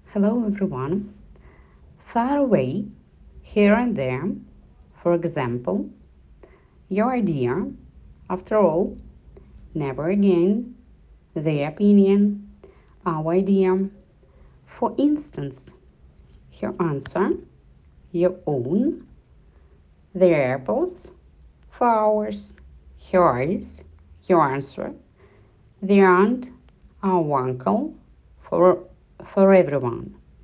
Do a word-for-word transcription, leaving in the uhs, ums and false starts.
Hello everyone. Far away, here and there, for example, your idea, after all, never again, the opinion, our idea. For instance, your answer, your own, their apples, flowers, yours, your answer, the aunt, our uncle, for, for everyone.